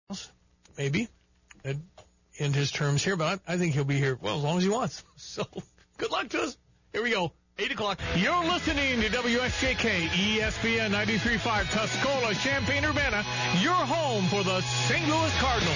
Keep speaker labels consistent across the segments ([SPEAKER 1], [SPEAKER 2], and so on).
[SPEAKER 1] maybe, in his terms here, but I think he'll be here, well, as long as he wants. So, good luck to us. Here we go. 8 o'clock. You're listening to WSJK ESPN 93.5 Tuscola, Champaign-Urbana, your home for the St. Louis Cardinals.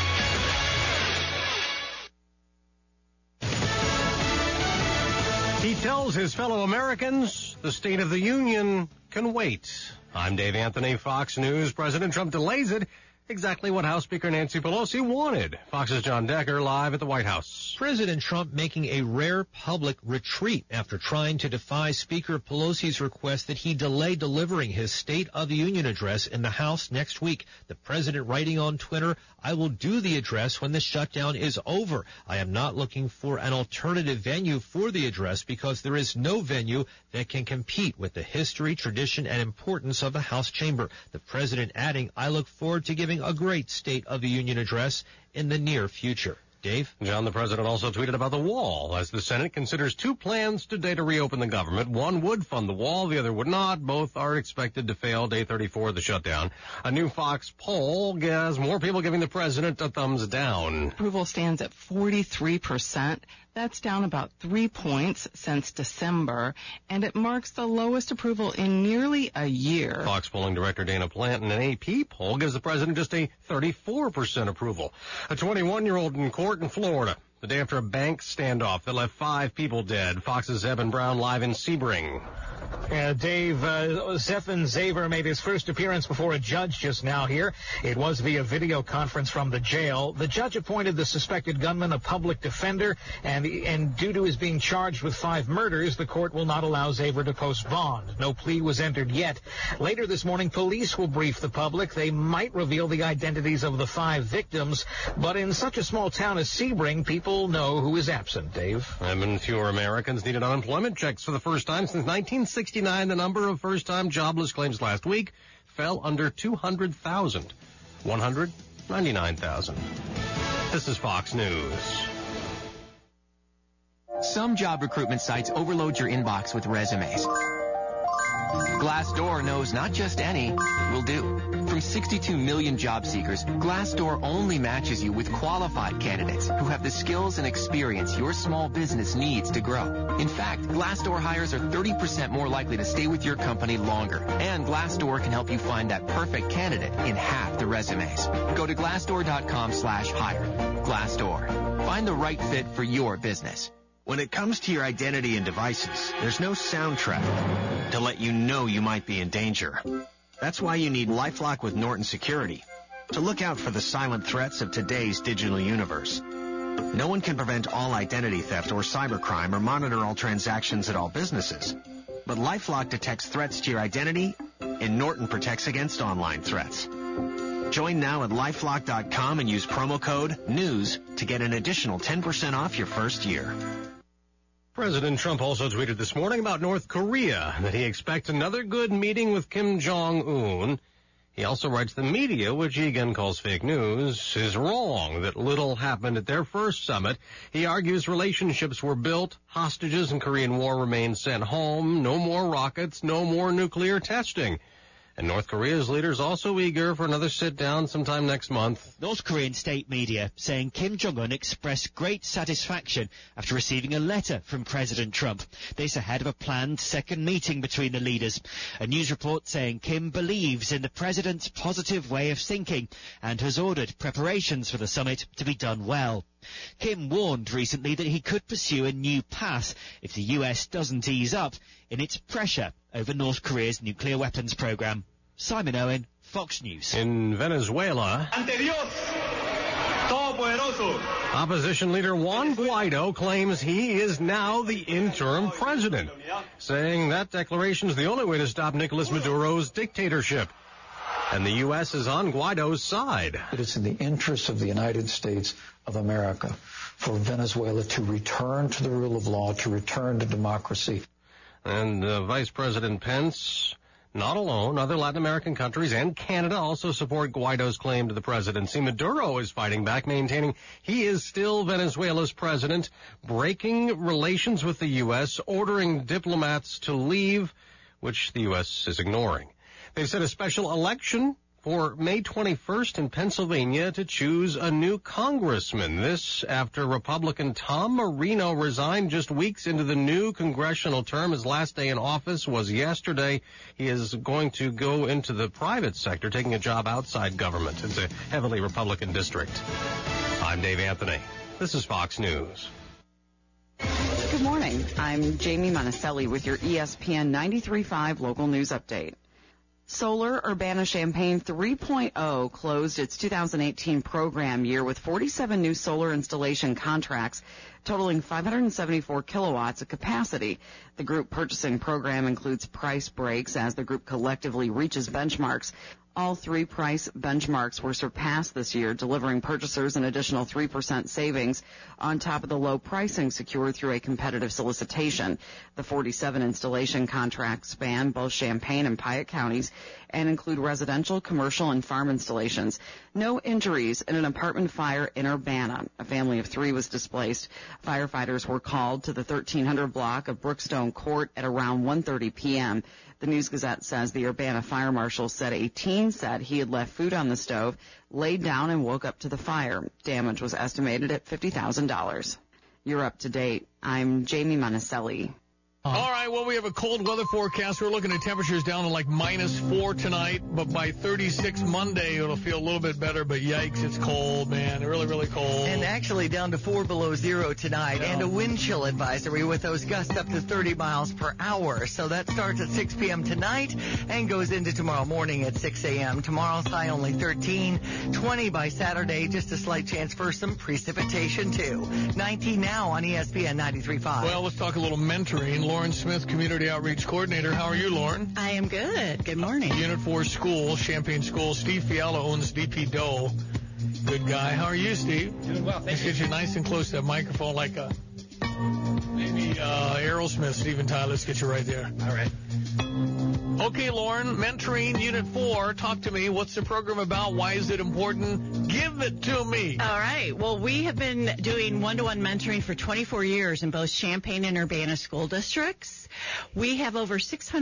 [SPEAKER 2] He tells his fellow Americans the State of the Union can wait. I'm Dave Anthony, Fox News. President Trump delays it. Exactly what House Speaker Nancy Pelosi wanted. Fox's John Decker live at the White House.
[SPEAKER 3] President Trump making a rare public retreat after trying to defy Speaker Pelosi's request that he delay delivering his State of the Union address in the House next week. The president writing on Twitter, "I will do the address when the shutdown is over. I am not looking for an alternative venue for the address because there is no venue that can compete with the history, tradition, and importance of the House chamber." The president adding, "I look forward to giving a great State of the Union address in the near future." Dave?
[SPEAKER 2] John, the president also tweeted about the wall as the Senate considers two plans today to reopen the government. One would fund the wall, the other would not. Both are expected to fail day 34 of the shutdown. A new Fox poll has more people giving the president a thumbs down.
[SPEAKER 4] Approval stands at 43%. That's down about 3 points since December, and it marks the lowest approval in nearly a year.
[SPEAKER 2] Fox polling director Dana Planton, an AP poll gives the president just a 34% approval. A 21-year-old in court in Florida the day after a bank standoff that left 5 people dead. Fox's Evan Brown live in Sebring.
[SPEAKER 5] Dave, Zephan Zaver made his first appearance before a judge just now here. It was via video conference from the jail. The judge appointed the suspected gunman a public defender, and due to his being charged with 5 murders, the court will not allow Zaver to post bond. No plea was entered yet. Later this morning, police will brief the public. They might reveal the identities of the 5 victims, but in such a small town as Sebring, people know who is absent, Dave.
[SPEAKER 2] And fewer Americans needed unemployment checks for the first time since 1969. The number of first-time jobless claims last week fell under 200,000, 199,000. This is Fox News.
[SPEAKER 6] Some job recruitment sites overload your inbox with resumes. Glassdoor knows not just any will do. From 62 million job seekers, Glassdoor only matches you with qualified candidates who have the skills and experience your small business needs to grow. In fact, Glassdoor hires are 30% more likely to stay with your company longer. And Glassdoor can help you find that perfect candidate in half the resumes. Go to glassdoor.com/hire. Glassdoor. Find the right fit for your business.
[SPEAKER 7] When it comes to your identity and devices, there's no soundtrack to let you know you might be in danger. That's why you need LifeLock with Norton Security to look out for the silent threats of today's digital universe. No one can prevent all identity theft or cybercrime or monitor all transactions at all businesses. But LifeLock detects threats to your identity, and Norton protects against online threats. Join now at LifeLock.com and use promo code NEWS to get an additional 10% off your first year.
[SPEAKER 2] President Trump also tweeted this morning about North Korea that he expects another good meeting with Kim Jong-un. He also writes the media, which he again calls fake news, is wrong, that little happened at their first summit. He argues relationships were built, hostages in Korean War remain sent home, no more rockets, no more nuclear testing. And North Korea's leaders also eager for another sit-down sometime next month.
[SPEAKER 8] North Korean state media saying Kim Jong-un expressed great satisfaction after receiving a letter from President Trump. This ahead of a planned second meeting between the leaders. A news report saying Kim believes in the president's positive way of thinking and has ordered preparations for the summit to be done well. Kim warned recently that he could pursue a new path if the U.S. doesn't ease up in its pressure over North Korea's nuclear weapons program. Simon Owen, Fox News.
[SPEAKER 2] In Venezuela, opposition leader Juan Guaido claims he is now the interim president, saying that declaration is the only way to stop Nicolas Maduro's dictatorship. And the U.S. is on Guaido's side.
[SPEAKER 9] It is in the interest of the United States of America for Venezuela to return to the rule of law, to return to democracy.
[SPEAKER 2] And Vice President Pence, not alone, other Latin American countries and Canada also support Guaido's claim to the presidency. Maduro is fighting back, maintaining he is still Venezuela's president, breaking relations with the U.S., ordering diplomats to leave, which the U.S. is ignoring. They've set a special election for May 21st in Pennsylvania to choose a new congressman. This after Republican Tom Marino resigned just weeks into the new congressional term. His last day in office was yesterday. He is going to go into the private sector, taking a job outside government. It's a heavily Republican district. I'm Dave Anthony. This is Fox News.
[SPEAKER 10] Good morning. I'm Jamie Monticelli with your ESPN 93.5 local news update. Solar Urbana-Champaign 3.0 closed its 2018 program year with 47 new solar installation contracts totaling 574 kilowatts of capacity. The group purchasing program includes price breaks as the group collectively reaches benchmarks. All 3 price benchmarks were surpassed this year, delivering purchasers an additional 3% savings on top of the low pricing secured through a competitive solicitation. The 47 installation contracts span both Champaign and Piatt counties and include residential, commercial, and farm installations. No injuries in an apartment fire in Urbana. A family of 3 was displaced. Firefighters were called to the 1300 block of Brookstone Court at around 1:30 p.m. The News-Gazette says the Urbana fire marshal said a teen said he had left food on the stove, laid down, and woke up to the fire. Damage was estimated at $50,000. You're up to date. I'm Jamie Monticelli.
[SPEAKER 1] All right, well, we have a cold weather forecast. We're looking at temperatures down to like -4 tonight, but by 36 Monday, it'll feel a little bit better, but yikes, it's cold, man. Really, really cold.
[SPEAKER 11] And actually down to 4 below zero tonight, and a wind chill advisory with those gusts up to 30 miles per hour. So that starts at 6 p.m. tonight and goes into tomorrow morning at 6 a.m. Tomorrow's high only 13, 20 by Saturday, just a slight chance for some precipitation, too. 19 now on ESPN 93.5.
[SPEAKER 1] Well, let's talk a little mentoring. Lauren Smith, Community Outreach Coordinator. How are you, Lauren?
[SPEAKER 12] I am good. Good morning.
[SPEAKER 1] Unit 4 School, Champaign School. Steve Fiala owns DP Doe. Good guy. How are you, Steve?
[SPEAKER 13] Doing well, thank you.
[SPEAKER 1] Let's get you nice and close to that microphone like maybe Aerosmith, Steven Tyler. Let's get you right there.
[SPEAKER 13] All right.
[SPEAKER 1] Okay, Lauren, mentoring Unit 4. Talk to me. What's the program about? Why is it important? Give it to me.
[SPEAKER 12] All right. Well, we have been doing one-to-one mentoring for 24 years in both Champaign and Urbana school districts. We have over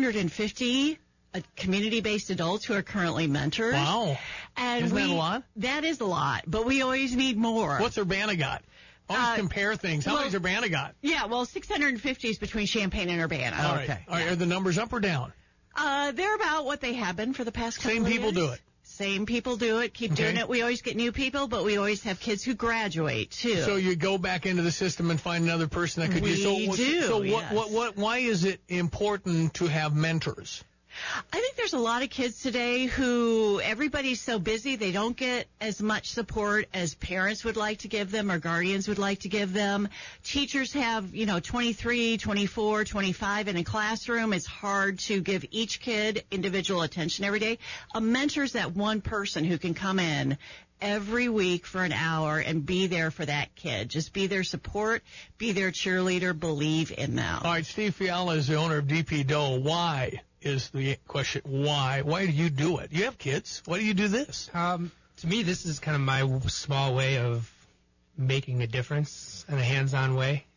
[SPEAKER 12] 650 community-based adults who are currently mentors.
[SPEAKER 1] Wow.
[SPEAKER 12] And
[SPEAKER 1] Isn't that a lot?
[SPEAKER 12] That is a lot, but we always need more.
[SPEAKER 1] What's Urbana got? Always compare things. How many's Urbana got?
[SPEAKER 12] Yeah, well, 650 is between Champaign and Urbana.
[SPEAKER 1] All right. All right. Are the numbers up or down?
[SPEAKER 12] They're about what they have been for the past couple of years.
[SPEAKER 1] Same people do it.
[SPEAKER 12] Same people do it. Keep doing it. We always get new people, but we always have kids who graduate too.
[SPEAKER 1] So you go back into the system and find another person that could do. So why is it important to have mentors?
[SPEAKER 12] I think there's a lot of kids today who everybody's so busy they don't get as much support as parents would like to give them or guardians would like to give them. Teachers have, 23, 24, 25 in a classroom. It's hard to give each kid individual attention every day. A mentor's that one person who can come in every week for an hour and be there for that kid. Just be their support, be their cheerleader, believe in them.
[SPEAKER 1] All right, Steve Fiala is the owner of DP Doe. Why is the question? Why? Why do you do it? You have kids. Why do you do this?
[SPEAKER 13] To me, this is kind of my small way of making a difference in a hands-on way.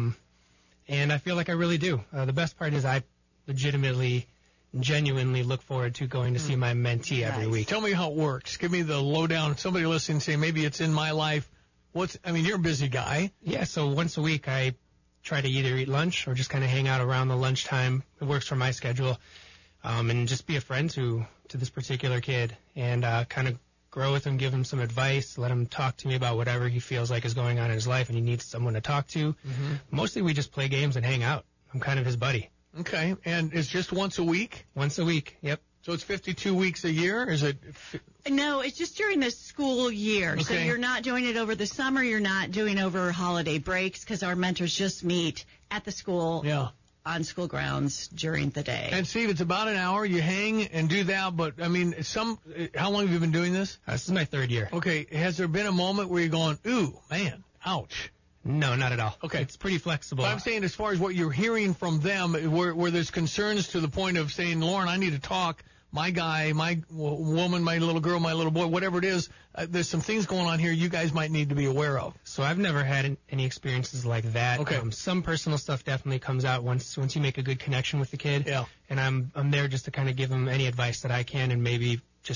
[SPEAKER 13] And I feel like I really do. The best part is I legitimately, genuinely look forward to going to see my mentee every week.
[SPEAKER 1] Tell me how it works. Give me the lowdown. Somebody listening say, maybe it's in my life. You're a busy guy.
[SPEAKER 13] Yeah, so once a week I try to either eat lunch or just kind of hang out around the lunchtime. It works for my schedule. And just be a friend to this particular kid and kind of grow with him, give him some advice, let him talk to me about whatever he feels like is going on in his life and he needs someone to talk to. Mm-hmm. Mostly we just play games and hang out. I'm kind of his buddy.
[SPEAKER 1] Okay, and it's just once a week?
[SPEAKER 13] Once a week, yep.
[SPEAKER 1] So it's 52 weeks a year? Is it?
[SPEAKER 12] No, it's just during the school year. Okay. So you're not doing it over the summer. You're not doing over holiday breaks because our mentors just meet at the school on school grounds during the day.
[SPEAKER 1] And Steve, it's about an hour. You hang and do that, but how long have you been doing this?
[SPEAKER 13] This is my 3rd year.
[SPEAKER 1] Okay, has there been a moment where you're going, ooh, man, ouch?
[SPEAKER 13] No, not at all.
[SPEAKER 1] Okay.
[SPEAKER 13] It's pretty flexible.
[SPEAKER 1] But I'm saying as far as what you're hearing from them, where there's concerns to the point of saying, Lauren, I need to talk. My guy, my woman, my little girl, my little boy, whatever it is, there's some things going on here you guys might need to be aware of.
[SPEAKER 13] So I've never had any experiences like that.
[SPEAKER 1] Okay.
[SPEAKER 13] Some personal stuff definitely comes out once you make a good connection with the kid.
[SPEAKER 1] Yeah.
[SPEAKER 13] And I'm there just to kind of give him any advice that I can and maybe just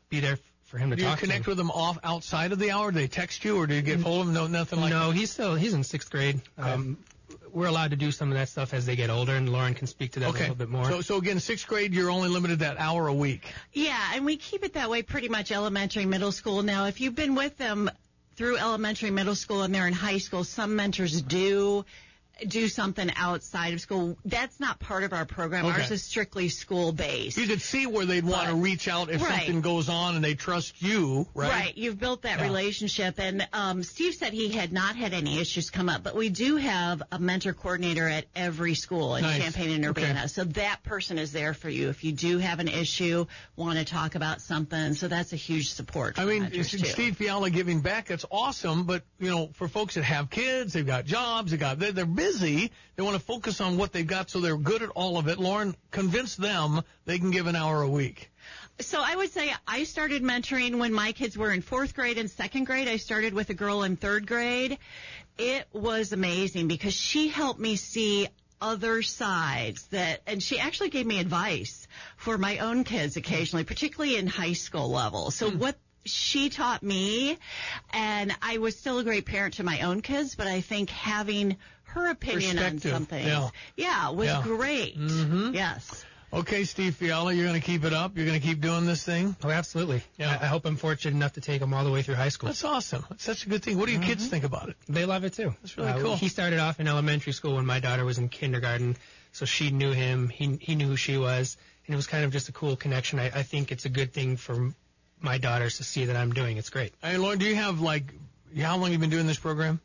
[SPEAKER 13] be there for him to
[SPEAKER 1] Do
[SPEAKER 13] talk
[SPEAKER 1] you connect with them outside of the hour? Do they text you, or do you get hold of them? No, nothing like that?
[SPEAKER 13] No, he's in 6th grade.
[SPEAKER 1] Okay.
[SPEAKER 13] We're allowed to do some of that stuff as they get older, and Lauren can speak to that a little bit more.
[SPEAKER 1] So again, 6th grade, you're only limited that hour a week.
[SPEAKER 12] Yeah, and we keep it that way pretty much elementary, middle school. Now, if you've been with them through elementary, middle school, and they're in high school, some mentors do something outside of school. That's not part of our program.
[SPEAKER 1] Okay.
[SPEAKER 12] Ours is strictly school-based.
[SPEAKER 1] You could see where they'd want to reach out if something goes on and they trust you, right?
[SPEAKER 12] Right. You've built that relationship. And Steve said he had not had any issues come up, but we do have a mentor coordinator at every school in Champaign and Urbana. Okay. So that person is there for you if you do have an issue, want to talk about something. So that's a huge support.
[SPEAKER 1] I mean, Steve Fiala giving back, that's awesome. But, for folks that have kids, they've got jobs, they're busy. They want to focus on what they've got, so they're good at all of it. Lauren, convince them they can give an hour a week.
[SPEAKER 12] So I would say I started mentoring when my kids were in 4th grade and 2nd grade. I started with a girl in 3rd grade. It was amazing because she helped me see other sides and she actually gave me advice for my own kids occasionally, particularly in high school level. So what she taught me, and I was still a great parent to my own kids, but I think having her opinion on something, was great. Mm-hmm. Yes.
[SPEAKER 1] Okay, Steve Fiala, you're going to keep it up? You're going to keep doing this thing?
[SPEAKER 13] Oh, absolutely. Yeah. I hope I'm fortunate enough to take them all the way through high school.
[SPEAKER 1] That's awesome. That's such a good thing. What do your kids think about it?
[SPEAKER 13] They love it, too.
[SPEAKER 1] That's really cool.
[SPEAKER 13] He started off in elementary school when my daughter was in kindergarten, so she knew him. He knew who she was, and it was kind of just a cool connection. I think it's a good thing for my daughters to see that I'm doing. It's great.
[SPEAKER 1] Hey, Lauren, do you have, how long have you been doing this program?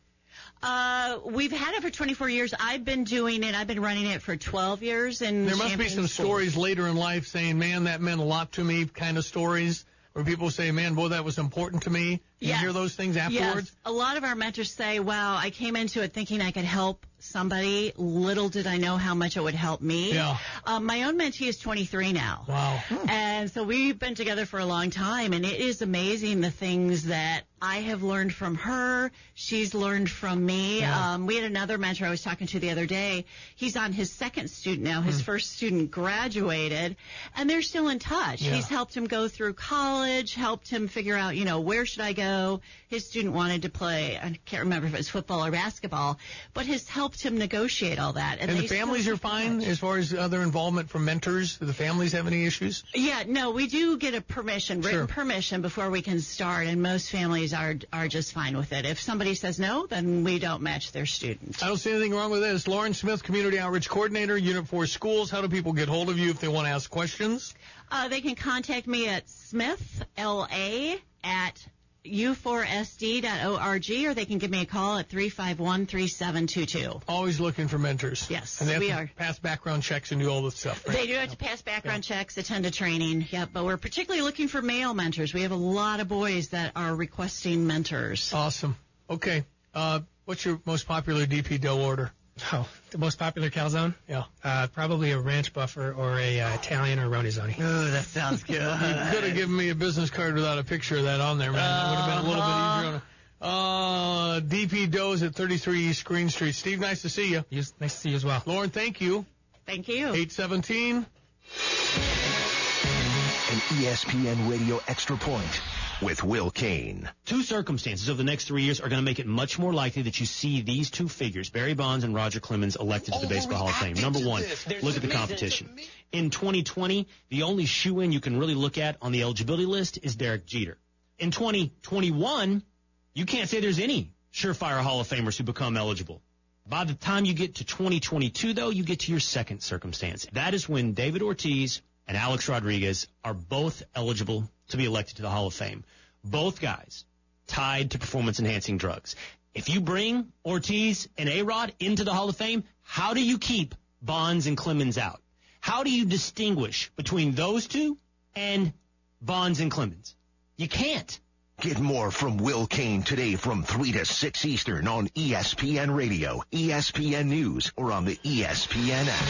[SPEAKER 12] We've had it for 24 years. I've been doing it. I've been running it for 12 years. And
[SPEAKER 1] there must be some stories later in life saying, man, that meant a lot to me, kind of stories, where people say, man, boy, that was important to me. You hear those things afterwards?
[SPEAKER 12] Yes. A lot of our mentors say, wow, I came into it thinking I could help somebody. Little did I know how much it would help me.
[SPEAKER 1] Yeah.
[SPEAKER 12] My own mentee is 23 now.
[SPEAKER 1] Wow.
[SPEAKER 12] And so we've been together for a long time, and it is amazing the things that I have learned from her. She's learned from me.
[SPEAKER 1] Yeah.
[SPEAKER 12] We had another mentor I was talking to the other day. He's on his 2nd student now. His first student graduated, and they're still in touch.
[SPEAKER 1] Yeah.
[SPEAKER 12] He's helped him go through college, helped him figure out, where should I go? His student wanted to play, I can't remember if it was football or basketball, but has helped him negotiate all that.
[SPEAKER 1] And the families are fine as far as other involvement from mentors? Do the families have any issues?
[SPEAKER 12] Yeah, no, we do get a written permission before we can start, and most families are just fine with it. If somebody says no, then we don't match their student.
[SPEAKER 1] I don't see anything wrong with this. Lauren Smith, Community Outreach Coordinator, Unit 4 Schools. How do people get hold of you if they want to ask questions?
[SPEAKER 12] They can contact me at smithla@u4sd.org, or they can give me a call at 351-3722.
[SPEAKER 1] Always looking for mentors.
[SPEAKER 12] Yes,
[SPEAKER 1] and they have
[SPEAKER 12] we
[SPEAKER 1] to
[SPEAKER 12] are.
[SPEAKER 1] Pass background checks and do all this stuff, right?
[SPEAKER 12] They do have to pass background checks, attend a training. Yeah, but we're particularly looking for male mentors. We have a lot of boys that are requesting mentors.
[SPEAKER 1] Awesome. Okay. What's your most popular DP dough order?
[SPEAKER 13] Oh, the most popular calzone?
[SPEAKER 1] Yeah.
[SPEAKER 13] Probably a ranch buffer or a Italian or ronizoni.
[SPEAKER 11] Oh, that sounds good.
[SPEAKER 1] You could have given me a business card without a picture of that on there, man. That would have been a little bit easier. DP Doughs at 33 East Green Street. Steve, nice to see you.
[SPEAKER 13] Nice to see you as well.
[SPEAKER 1] Lauren, thank you.
[SPEAKER 12] Thank you.
[SPEAKER 1] 817.
[SPEAKER 14] An ESPN Radio Extra Point with Will Kane.
[SPEAKER 15] Two circumstances over the next 3 years are going to make it much more likely that you see these two figures, Barry Bonds and Roger Clemens, elected to the Baseball Hall of Fame. Number one, look at the competition. In 2020, the only shoe-in you can really look at on the eligibility list is Derek Jeter. In 2021, you can't say there's any surefire Hall of Famers who become eligible. By the time you get to 2022, though, you get to your second circumstance. That is when David Ortiz and Alex Rodriguez are both eligible to be elected to the Hall of Fame. Both guys tied to performance-enhancing drugs. If you bring Ortiz and A-Rod into the Hall of Fame, how do you keep Bonds and Clemens out? How do you distinguish between those two and Bonds and Clemens? You can't.
[SPEAKER 14] Get more from Will Kane today from 3 to 6 Eastern on ESPN Radio, ESPN News, or on the ESPN app.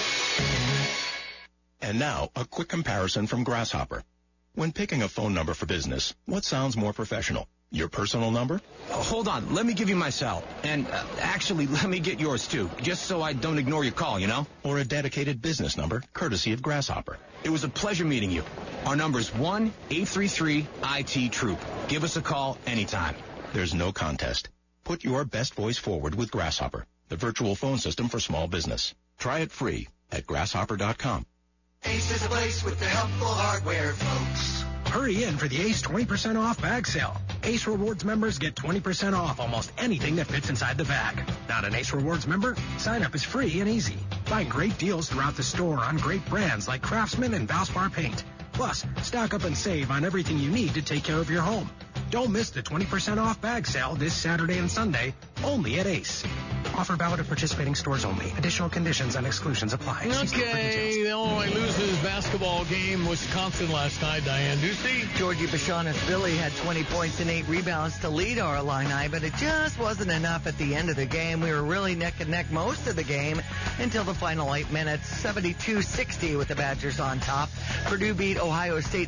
[SPEAKER 16] And now, a quick comparison from Grasshopper. When picking a phone number for business, what sounds more professional? Your personal number?
[SPEAKER 17] Hold on, let me give you my cell. And actually, let me get yours too, just so I don't ignore your call, you know?
[SPEAKER 16] Or a dedicated business number, courtesy of Grasshopper.
[SPEAKER 17] It was a pleasure meeting you. Our number's 1-833-IT-TROOP. Give us a call anytime.
[SPEAKER 16] There's no contest. Put your best voice forward with Grasshopper, the virtual phone system for small business. Try it free at grasshopper.com.
[SPEAKER 18] Ace is a place with the helpful hardware, folks.
[SPEAKER 19] Hurry in for the Ace 20% off bag sale. Ace Rewards members get 20% off almost anything that fits inside the bag. Not an Ace Rewards member? Sign up is free and easy. Find great deals throughout the store on great brands like Craftsman and Valspar Paint. Plus, stock up and save on everything you need to take care of your home. Don't miss the 20% off bag sale this Saturday and Sunday, only at Ace. Offer valid at participating stores only. Additional conditions and exclusions apply.
[SPEAKER 1] Okay, Illinois loses basketball game Wisconsin last night. Diane Ducey.
[SPEAKER 11] Georgie Bashanis-Billy had 20 points and 8 rebounds to lead our Illini, but it just wasn't enough at the end of the game. We were really neck and neck most of the game until the final 8 minutes. 72-60 with the Badgers on top. Purdue beat Ohio State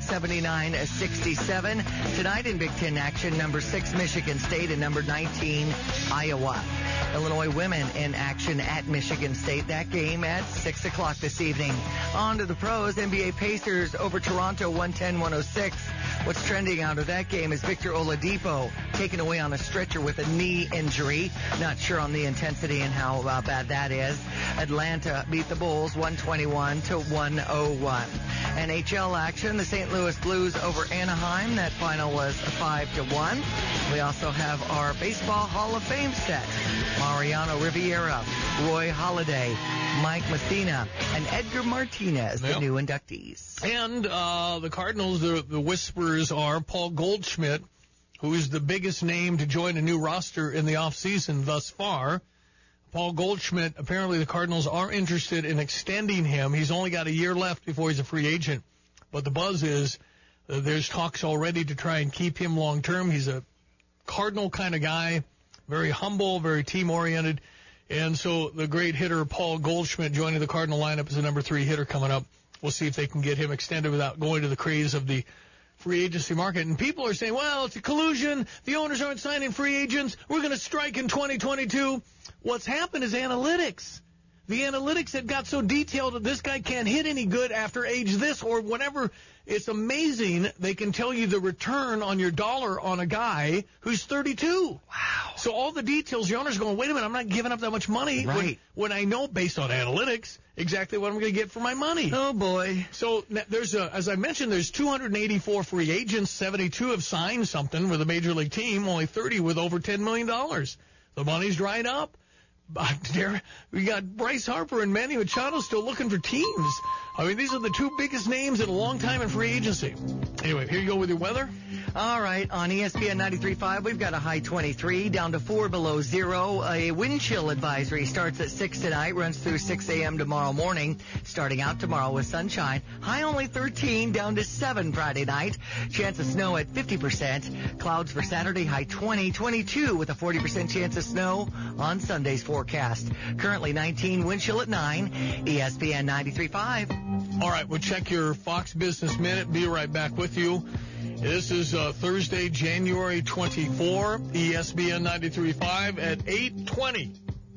[SPEAKER 11] 79-67. Tonight in Big Ten action, number 6 Michigan State and number 19 Iowa. Illinois women in action at Michigan State. That game at 6 o'clock this evening. On to the pros. NBA Pacers over Toronto 110-106. What's trending out of that game is Victor Oladipo taken away on a stretcher with a knee injury. Not sure on the intensity and how bad that is. Atlanta beat the Bulls 121-101. NHL action, the St. Louis Blues over Anaheim. That final was 5-1. We also have our Baseball Hall of Fame set. Mariano Rivera, Roy Halladay, Mike Messina, and Edgar Martinez, the new inductees.
[SPEAKER 1] And the Cardinals, the whispers are Paul Goldschmidt, who is the biggest name to join a new roster in the offseason thus far. Paul Goldschmidt, apparently the Cardinals are interested in extending him. He's only got a year left before he's a free agent. But the buzz is there's talks already to try and keep him long term. He's a Cardinal kind of guy, very humble, very team-oriented. And so the great hitter Paul Goldschmidt joining the Cardinal lineup as the number 3 hitter coming up. We'll see if they can get him extended without going to the craze of the free agency market. And people are saying, well, it's a collusion. The owners aren't signing free agents. We're going to strike in 2022. What's happened is analytics. The analytics that got so detailed that this guy can't hit any good after age this or whatever. It's amazing they can tell you the return on your dollar on a guy who's 32. Wow. So all the details, the owner's going, wait a minute, I'm not giving up that much money when I know based on analytics exactly what I'm going to get for my money.
[SPEAKER 11] Oh, boy.
[SPEAKER 1] So there's as I mentioned, there's 284 free agents. 72 have signed something with a major league team, only 30 with over $10 million. The money's dried up. We got Bryce Harper and Manny Machado still looking for teams. I mean, these are the 2 biggest names in a long time in free agency. Anyway, here you go with your weather.
[SPEAKER 11] All right, on ESPN 93.5, we've got a high 23, down to 4 below zero. A wind chill advisory starts at 6 tonight, runs through 6 a.m. tomorrow morning. Starting out tomorrow with sunshine. High only 13, down to 7 Friday night. Chance of snow at 50%. Clouds for Saturday, high 20, 22 with a 40% chance of snow on Sunday's forecast. Currently 19, wind chill at 9, ESPN 93.5.
[SPEAKER 1] All right, we'll check your Fox Business Minute. Be right back with you. This is Thursday, January 24, ESPN 93.5 at 8:20.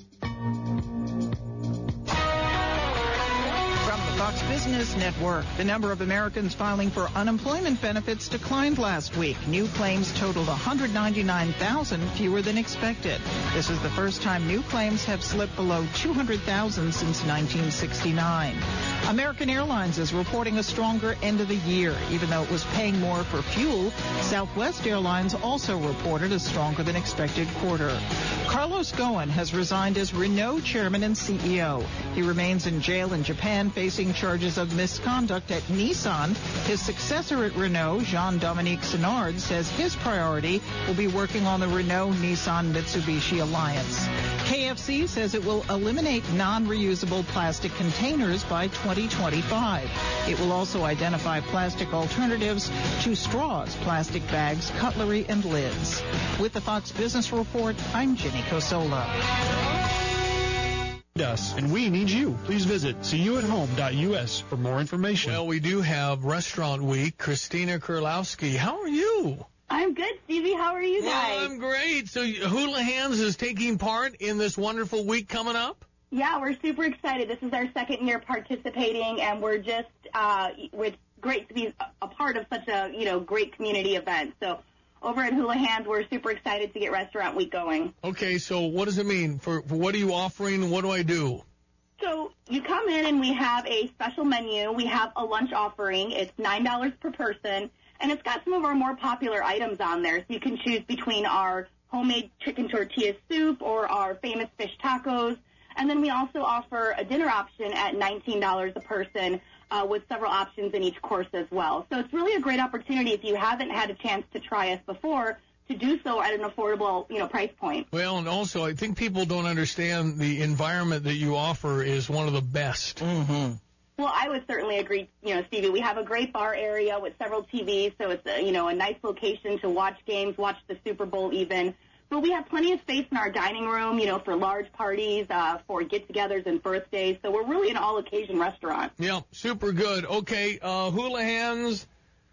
[SPEAKER 20] From the Fox Business Network, the number of Americans filing for unemployment benefits declined last week. New claims totaled 199,000 fewer than expected. This is the first time new claims have slipped below 200,000 since 1969. American Airlines is reporting a stronger end of the year. Even though it was paying more for fuel, Southwest Airlines also reported a stronger than expected quarter. Carlos Ghosn has resigned as Renault chairman and CEO. He remains in jail in Japan facing charges of misconduct at Nissan. His successor at Renault, Jean-Dominique Senard, says his priority will be working on the Renault-Nissan-Mitsubishi alliance. KFC says it will eliminate non-reusable plastic containers by 2025. It will also identify plastic alternatives to straws, plastic bags, cutlery, and lids. With the Fox Business Report, I'm Jenny Cosola.
[SPEAKER 21] Us, and we need you. Please visit seeyouathome.us for more information.
[SPEAKER 1] Well, we do have Restaurant Week. Christina Kurlowski, how are you?
[SPEAKER 3] I'm good, Stevie. How are you guys?
[SPEAKER 1] Well, I'm great. So Houlihan's is taking part in this wonderful week coming up?
[SPEAKER 3] Yeah, we're super excited. This is our second year participating, and we're just it's great to be a part of such a great community event. So over at Houlihan's, we're super excited to get Restaurant Week going.
[SPEAKER 1] Okay, so what does it mean? For what are you offering, and what do I do?
[SPEAKER 3] So you come in, and we have a special menu. We have a lunch offering. It's $9 per person, and it's got some of our more popular items on there. So you can choose between our homemade chicken tortilla soup or our famous fish tacos. And then we also offer a dinner option at $19 a person with several options in each course as well. So it's really a great opportunity if you haven't had a chance to try us before to do so at an affordable, price point.
[SPEAKER 1] Well, and also I think people don't understand the environment that you offer is one of the best.
[SPEAKER 3] Mm-hmm. Well, I would certainly agree, Stevie. We have a great bar area with several TVs, so it's a nice location to watch games, watch the Super Bowl even. But we have plenty of space in our dining room, for large parties, for get-togethers and birthdays. So we're really an all-occasion restaurant.
[SPEAKER 1] Yeah, super good. Okay, Houlihan's,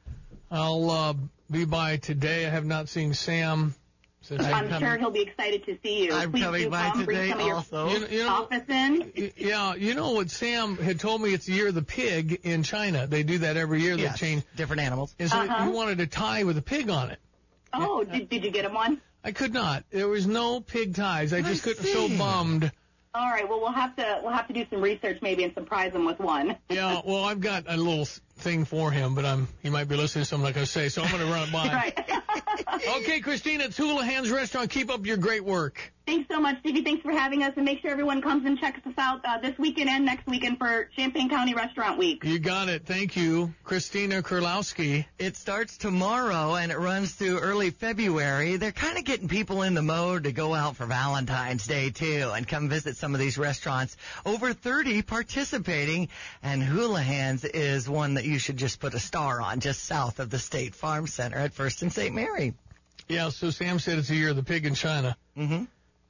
[SPEAKER 1] I'll be by today. I have not seen Sam.
[SPEAKER 3] I'm sure he'll be excited to see you.
[SPEAKER 11] I'm coming by today also.
[SPEAKER 3] Office in.
[SPEAKER 1] Yeah, what Sam had told me, it's the year of the pig in China. They do that every year.
[SPEAKER 11] Yes,
[SPEAKER 1] they change
[SPEAKER 11] different animals.
[SPEAKER 1] And so he wanted a tie with a pig on it.
[SPEAKER 3] Oh, did you get him one?
[SPEAKER 1] I could not. There was no pig ties. I just couldn't. So bummed.
[SPEAKER 3] All right. Well, we'll have to do some research maybe and surprise him with one.
[SPEAKER 1] Yeah. Well, I've got a little thing for him, but he might be listening to something like I say, so I'm going to run it by.
[SPEAKER 3] Right.
[SPEAKER 1] Okay, Christina, it's Houlihan's Restaurant. Keep up your great work.
[SPEAKER 3] Thanks so much, Stevie. Thanks for having us, and make sure everyone comes and checks us out this weekend and next weekend for Champaign County Restaurant Week.
[SPEAKER 1] You got it. Thank you, Christina Kurlowski.
[SPEAKER 11] It starts tomorrow, and it runs through early February. They're kind of getting people in the mode to go out for Valentine's Day, too, and come visit some of these restaurants. Over 30 participating, and Houlihan's is one that you should just put a star on, just south of the State Farm Center at First and St. Mary.
[SPEAKER 1] Yeah, so Sam said it's the year of the pig in China.
[SPEAKER 11] Mm-hmm.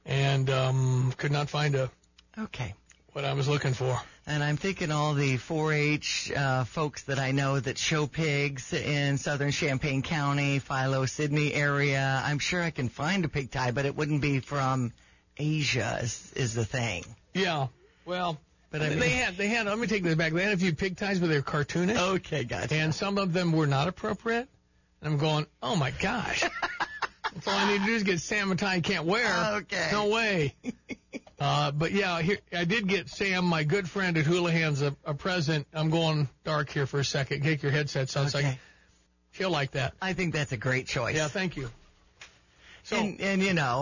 [SPEAKER 1] And could not find
[SPEAKER 11] Okay.
[SPEAKER 1] What I was looking for.
[SPEAKER 11] And I'm thinking all the 4-H folks that I know that show pigs in southern Champaign County, Philo, Sydney area. I'm sure I can find a pig tie, but it wouldn't be from Asia is the thing.
[SPEAKER 1] Yeah. Well, but they had, let me take this back. They had a few pig ties, but they were cartoonish.
[SPEAKER 11] Okay, gotcha.
[SPEAKER 1] And some of them were not appropriate. And I'm going, oh my gosh. That's all I need to do is get Sam a tie I can't wear.
[SPEAKER 11] Okay.
[SPEAKER 1] No way. But yeah, here, I did get Sam, my good friend at Houlihan's, a present. I'm going dark here for a second. Take your headset. Sounds like she'll like that.
[SPEAKER 11] I think that's a great choice.
[SPEAKER 1] Yeah, thank you. So,
[SPEAKER 11] and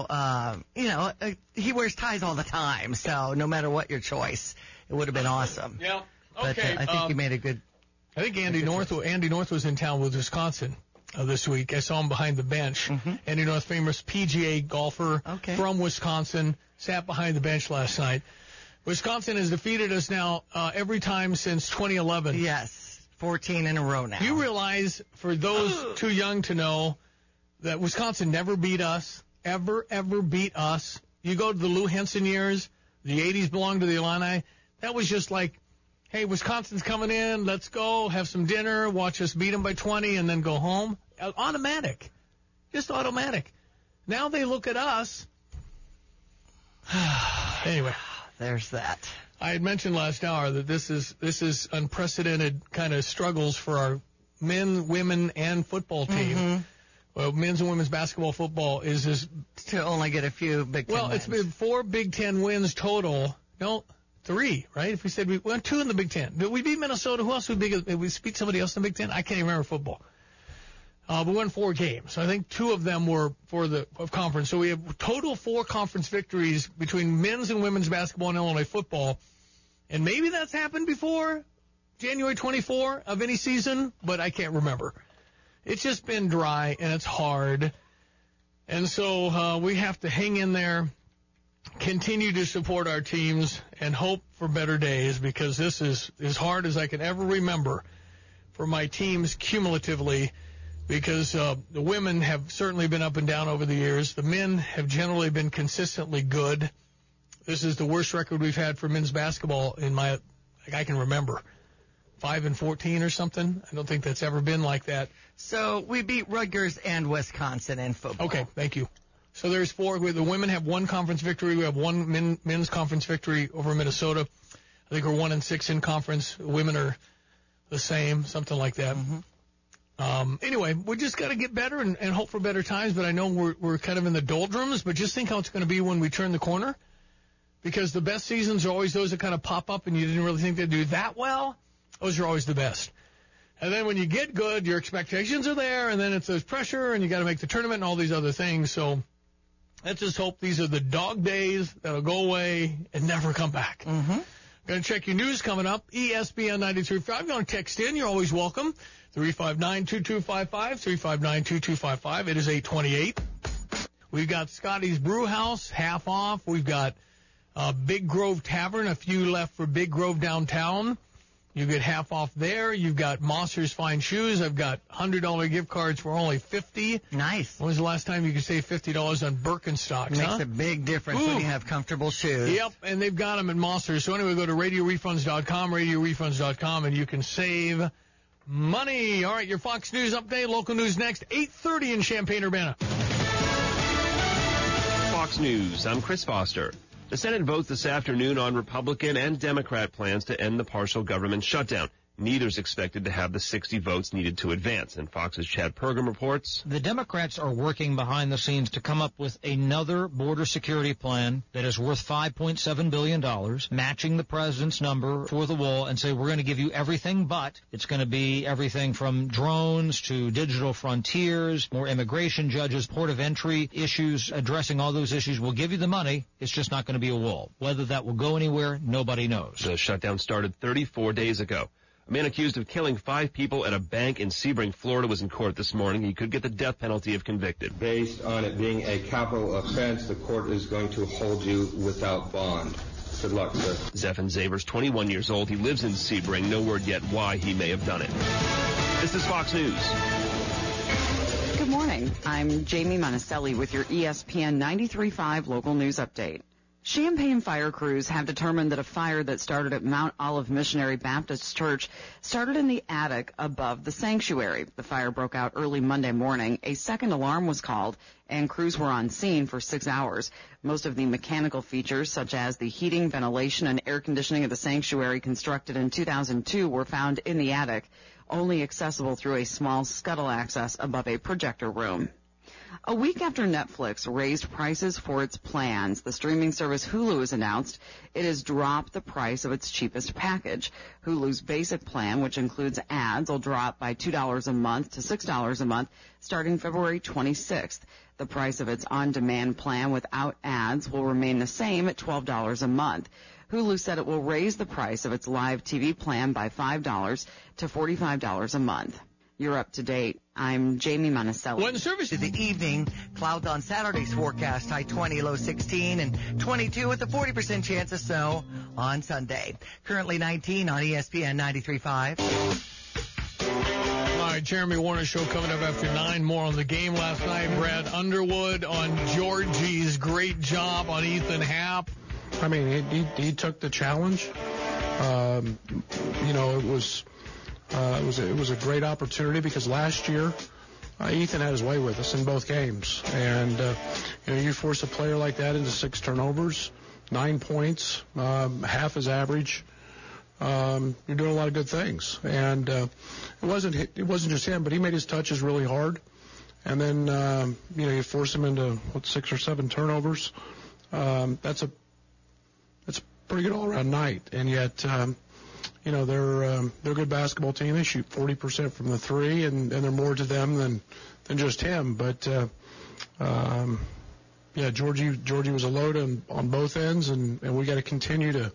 [SPEAKER 11] he wears ties all the time, so no matter what your choice, it would have been awesome.
[SPEAKER 1] Yeah. Okay.
[SPEAKER 11] But I think you made a good.
[SPEAKER 1] I think Andy North was in town with Wisconsin this week. I saw him behind the bench.
[SPEAKER 11] Mm-hmm.
[SPEAKER 1] Andy North, famous PGA golfer from Wisconsin, sat behind the bench last night. Wisconsin has defeated us now every time since 2011.
[SPEAKER 11] Yes, 14 in a row now.
[SPEAKER 1] You realize, for those too young to know, that Wisconsin never beat us, ever beat us. You go to the Lou Henson years, the 80s belonged to the Illini. That was just like, hey, Wisconsin's coming in, let's go, have some dinner, watch us beat them by 20, and then go home. Automatic. Just automatic. Now they look at us. Anyway.
[SPEAKER 11] There's that.
[SPEAKER 1] I had mentioned last hour that this is unprecedented kind of struggles for our men, women, and football team.
[SPEAKER 11] Mm-hmm.
[SPEAKER 1] Well, men's and women's basketball football is
[SPEAKER 11] to only get a few Big Ten wins.
[SPEAKER 1] It's been 4 Big Ten wins total. No, 3, right? If we said we went 2 in the Big Ten. Did we beat Minnesota? Who else we beat? We beat somebody else in the Big Ten? I can't even remember football. We won 4 games. I think 2 of them were for the conference. So we have total 4 conference victories between men's and women's basketball and Illinois football. And maybe that's happened before January 24 of any season, but I can't remember. It's just been dry, and it's hard. And so we have to hang in there, continue to support our teams, and hope for better days, because this is as hard as I can ever remember for my teams cumulatively, because the women have certainly been up and down over the years. The men have generally been consistently good. This is the worst record we've had for men's basketball I can remember. 5-14 or something. I don't think that's ever been like that.
[SPEAKER 11] So we beat Rutgers and Wisconsin in football.
[SPEAKER 1] Okay, thank you. So there's 4. The women have 1 conference victory. We have 1 men's conference victory over Minnesota. I think we're 1-6 in conference. Women are the same, something like that. Anyway, we just got to get better and hope for better times. But I know we're kind of in the doldrums. But just think how it's going to be when we turn the corner, because the best seasons are always those that kind of pop up and you didn't really think they'd do that well. Those are always the best. And then when you get good, your expectations are there, and then there's pressure, and you got to make the tournament and all these other things. So let's just hope these are the dog days that'll go away and never come back. Going to check your news coming up. ESPN 93.5. Going to text in. You're always welcome. 359-2255, 359-2255. It is 8:28. We've got Scotty's Brew House, half off. We've got Big Grove Tavern, a few left for Big Grove downtown. You get half off there. You've got Mossers Fine Shoes. I've got $100 gift cards for only $50.
[SPEAKER 11] Nice.
[SPEAKER 1] When was the last time you could save $50 on Birkenstocks?
[SPEAKER 11] Makes a big difference when you have comfortable shoes.
[SPEAKER 1] Yep, and they've got them at Mossers. So anyway, go to RadioRefunds.com, and you can save money. All right, your Fox News update. Local news next, 8:30 in Champaign-Urbana.
[SPEAKER 4] Fox News, I'm Chris Foster. The Senate votes this afternoon on Republican and Democrat plans to end the partial government shutdown. Neither's expected to have the 60 votes needed to advance. And Fox's Chad Pergam reports.
[SPEAKER 22] The Democrats are working behind the scenes to come up with another border security plan that is worth $5.7 billion, matching the president's number for the wall, and say we're going to give you everything, but it's going to be everything from drones to digital frontiers, more immigration judges, port of entry issues, addressing all those issues. We'll give you the money. It's just not going to be a wall. Whether that will go anywhere, nobody knows.
[SPEAKER 4] The shutdown started 34 days ago. A man accused of killing 5 people at a bank in Sebring, Florida, was in court this morning. He could get the death penalty if convicted.
[SPEAKER 23] Based on it being a capital offense, the court is going to hold you without bond. Good luck, sir.
[SPEAKER 4] Zephan Zaver's 21 years old. He lives in Sebring. No word yet why he may have done it. This is Fox News.
[SPEAKER 10] Good morning. I'm Jamie Monticelli with your ESPN 93.5 local news update. Champaign fire crews have determined that a fire that started at Mount Olive Missionary Baptist Church started in the attic above the sanctuary. The fire broke out early Monday morning. A second alarm was called, and crews were on scene for 6 hours. Most of the mechanical features, such as the heating, ventilation, and air conditioning of the sanctuary constructed in 2002, were found in the attic, only accessible through a small scuttle access above a projector room. A week after Netflix raised prices for its plans, the streaming service Hulu has announced it has dropped the price of its cheapest package. Hulu's basic plan, which includes ads, will drop by $2 a month to $6 a month starting February 26th. The price of its on-demand plan without ads will remain the same at $12 a month. Hulu said it will raise the price of its live TV plan by $5 to $45 a month. You're up to date. I'm Jamie Monticelli.
[SPEAKER 1] One service
[SPEAKER 11] to the evening. Clouds on Saturday's forecast. High 20, low 16, and 22 with a 40% chance of snow on Sunday. Currently 19 on ESPN 93.5.
[SPEAKER 1] All right, Jeremy Warner show coming up after 9. More on the game last night. Brad Underwood on Georgie's great job on Ethan Happ.
[SPEAKER 24] I mean, he took the challenge. It was a great opportunity because last year Ethan had his way with us in both games, and you force a player like that into 6 turnovers, 9 points, half his average. You're doing a lot of good things, and it wasn't just him, but he made his touches really hard, and then you force him into 6 or 7 turnovers. That's a pretty good all around night, and yet. They're a good basketball team. They shoot 40% from the 3, and they're more to them than just him. But Georgie was a load on both ends, and we got to continue to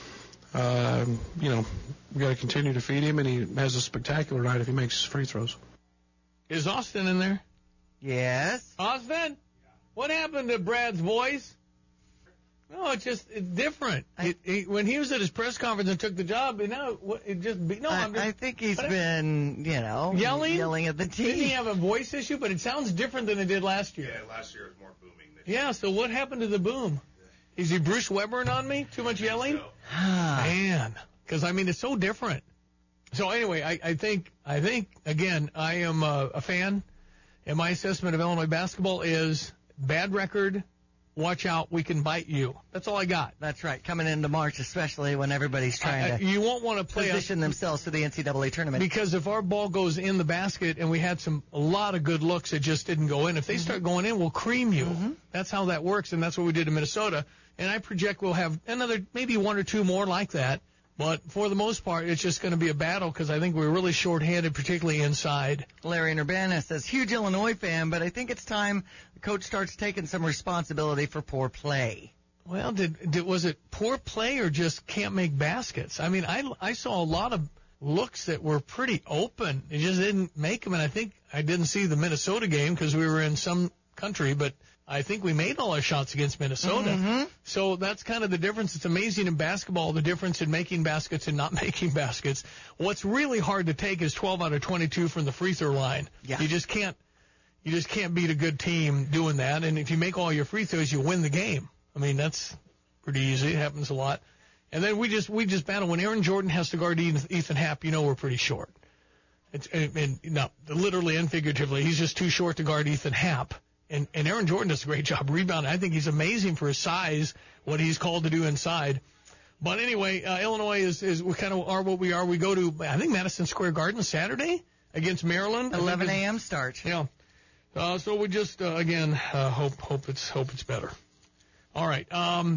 [SPEAKER 24] feed him, and he has a spectacular night if he makes free throws.
[SPEAKER 1] Is Austin in there?
[SPEAKER 11] Yes.
[SPEAKER 1] Austin? What happened to Brad's voice? No, it's different. When he was at his press conference and took the job,
[SPEAKER 11] I think he's been, yelling at the team.
[SPEAKER 1] Didn't he have a voice issue? But it sounds different than it did last year.
[SPEAKER 25] Yeah, last year it was more booming.
[SPEAKER 1] Yeah, so what happened to the boom? Is he Bruce Webbering on me? Too much yelling? Man, because, it's so different. So anyway, I think again, I am a fan, and my assessment of Illinois basketball is bad record. Watch out, we can bite you. That's all I got.
[SPEAKER 11] That's right. Coming into March, especially when everybody's trying to
[SPEAKER 1] you won't want to
[SPEAKER 11] position themselves for the NCAA tournament.
[SPEAKER 1] Because if our ball goes in the basket and we had a lot of good looks that just didn't go in, if they start going in, we'll cream you. That's how that works, and that's what we did in Minnesota. And I project we'll have another, maybe one or two more like that. But for the most part, it's just going to be a battle because I think we're really shorthanded, particularly inside.
[SPEAKER 11] Larry in Urbana says, huge Illinois fan, but I think it's time the coach starts taking some responsibility for poor play.
[SPEAKER 1] Well, was it poor play or just can't make baskets? I mean, I saw a lot of looks that were pretty open. It just didn't make them, and I think I didn't see the Minnesota game because we were in some country, but I think we made all our shots against Minnesota. So that's kind of the difference. It's amazing in basketball, the difference in making baskets and not making baskets. What's really hard to take is 12 out of 22 from the free throw line.
[SPEAKER 11] Yeah.
[SPEAKER 1] You just can't beat a good team doing that. And if you make all your free throws, you win the game. I mean, that's pretty easy. It happens a lot. And then we just battle. When Aaron Jordan has to guard Ethan Happ, we're pretty short. No, literally and figuratively, he's just too short to guard Ethan Happ. And Aaron Jordan does a great job rebounding. I think he's amazing for his size, what he's called to do inside. But anyway, Illinois is we kind of are what we are. We go to, I think, Madison Square Garden Saturday against Maryland.
[SPEAKER 11] 11 a.m. start.
[SPEAKER 1] Yeah. So we just, again, hope it's better. All right.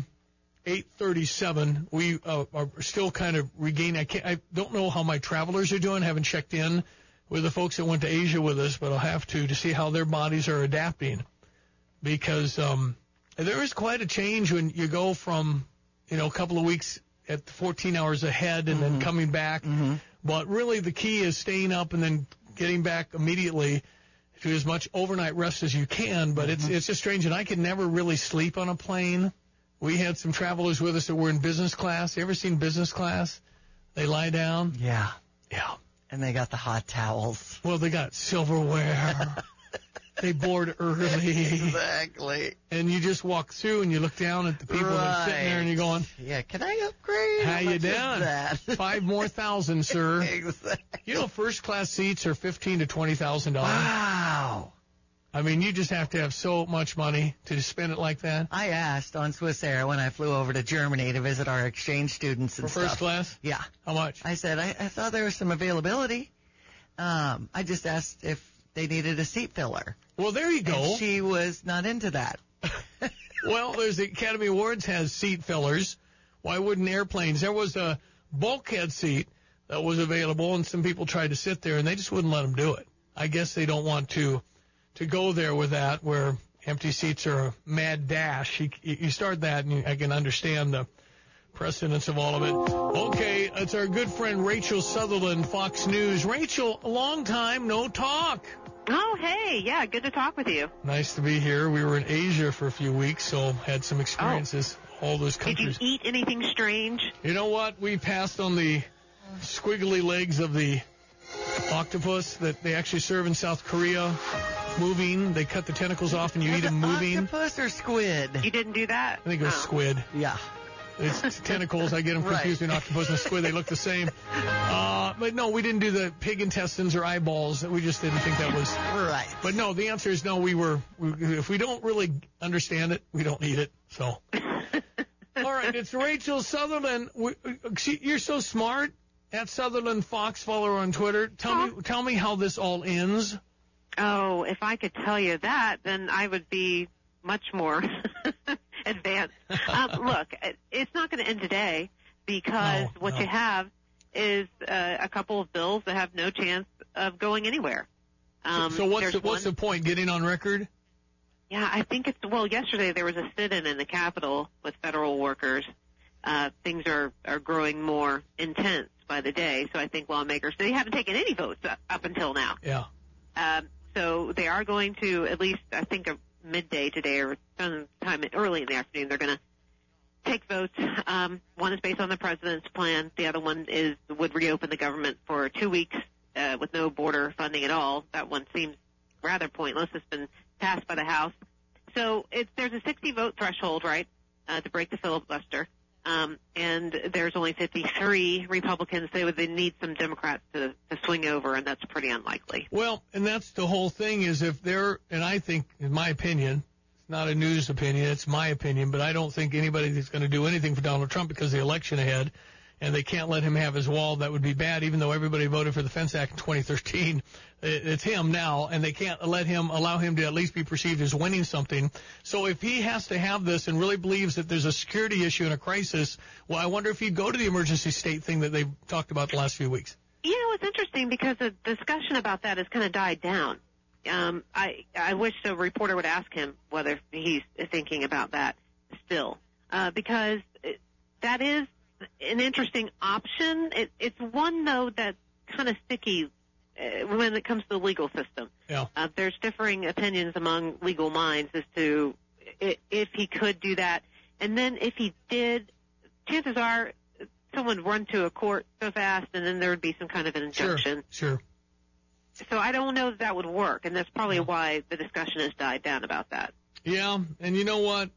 [SPEAKER 1] 8:37. We are still kind of regaining. I don't know how my travelers are doing. I haven't checked in with the folks that went to Asia with us, but I'll have to see how their bodies are adapting, because there is quite a change when you go from a couple of weeks at 14 hours ahead and then coming back. But really the key is staying up and then getting back immediately to as much overnight rest as you can. But it's just strange, and I could never really sleep on a plane. We had some travelers with us that were in business class. You ever seen business class? They lie down.
[SPEAKER 11] Yeah.
[SPEAKER 1] Yeah.
[SPEAKER 11] And they got the hot towels.
[SPEAKER 1] Well, they got silverware. They board early.
[SPEAKER 11] Exactly.
[SPEAKER 1] And you just walk through and you look down at the people that are sitting there and you're going,
[SPEAKER 11] yeah, can I upgrade?
[SPEAKER 1] How you doing? 5,000 more, sir.
[SPEAKER 11] Exactly.
[SPEAKER 1] First class seats are $15,000 to $20,000.
[SPEAKER 11] Wow.
[SPEAKER 1] I mean, you just have to have so much money to spend it like that.
[SPEAKER 11] I asked on Swiss Air when I flew over to Germany to visit our exchange students and
[SPEAKER 1] stuff. For first class?
[SPEAKER 11] Yeah.
[SPEAKER 1] How much?
[SPEAKER 11] I said, I thought there was some availability. I just asked if they needed a seat filler.
[SPEAKER 1] Well, there you go.
[SPEAKER 11] And she was not into that.
[SPEAKER 1] Well, there's the Academy Awards has seat fillers. Why wouldn't airplanes? There was a bulkhead seat that was available, and some people tried to sit there, and they just wouldn't let them do it. I guess they don't want to go there with that, where empty seats are a mad dash. You start that, and I can understand the precedence of all of it. Okay, it's our good friend Rachel Sutherland, Fox News. Rachel, a long time no talk.
[SPEAKER 5] Oh, hey, yeah, good to talk with you.
[SPEAKER 1] Nice to be here. We were in Asia for a few weeks, so had some experiences, all those countries.
[SPEAKER 5] Did you eat anything strange?
[SPEAKER 1] You know what? We passed on the squiggly legs of the octopus that they actually serve in South Korea. Moving, they cut the tentacles off and you eat them moving.
[SPEAKER 11] Octopus or squid?
[SPEAKER 5] You didn't do that?
[SPEAKER 1] I think it was squid.
[SPEAKER 11] Yeah.
[SPEAKER 1] It's tentacles. I get them confused between octopus and squid. They look the same. But no, we didn't do the pig intestines or eyeballs. We just didn't think that was
[SPEAKER 11] right.
[SPEAKER 1] But no, the answer is no. If we don't really understand it, we don't eat it. So, all right. It's Rachel Sutherland. You're so smart. At Sutherland Fox, follow her on Twitter. Tell me how this all ends.
[SPEAKER 5] Oh, if I could tell you that, then I would be much more advanced. Look, it's not going to end today because what you have is a couple of bills that have no chance of going anywhere.
[SPEAKER 1] So what's the point? Getting on record?
[SPEAKER 5] Yeah, I think yesterday there was a sit-in in the Capitol with federal workers. Things are growing more intense by the day, so I think lawmakers, they haven't taken any votes up until now.
[SPEAKER 1] Yeah.
[SPEAKER 5] So they are going to, at least I think midday today or sometime early in the afternoon, they're going to take votes. One is based on the president's plan. The other one would reopen the government for 2 weeks with no border funding at all. That one seems rather pointless. It's been passed by the House. So there's a 60-vote threshold, right, to break the filibuster. And there's only 53 Republicans. They need some Democrats to swing over, and that's pretty unlikely.
[SPEAKER 1] Well, and that's the whole thing is if they're, and I think, in my opinion, it's not a news opinion, it's my opinion, but I don't think anybody is going to do anything for Donald Trump because the election ahead, and they can't let him have his wall. That would be bad, even though everybody voted for the Fence Act in 2013. It's him now, and they can't allow him to at least be perceived as winning something. So if he has to have this and really believes that there's a security issue and a crisis, well, I wonder if he'd go to the emergency state thing that they've talked about the last few weeks.
[SPEAKER 5] You know, it's interesting because the discussion about that has kind of died down. I wish a reporter would ask him whether he's thinking about that still, because that is an interesting option. It's one, though, that's kind of sticky when it comes to the legal system.
[SPEAKER 1] Yeah.
[SPEAKER 5] There's differing opinions among legal minds as to if he could do that. And then if he did, chances are someone would run to a court so fast, and then there would be some kind of an injunction.
[SPEAKER 1] Sure.
[SPEAKER 5] So I don't know that would work, and that's probably why the discussion has died down about that.
[SPEAKER 1] Yeah, and you know what?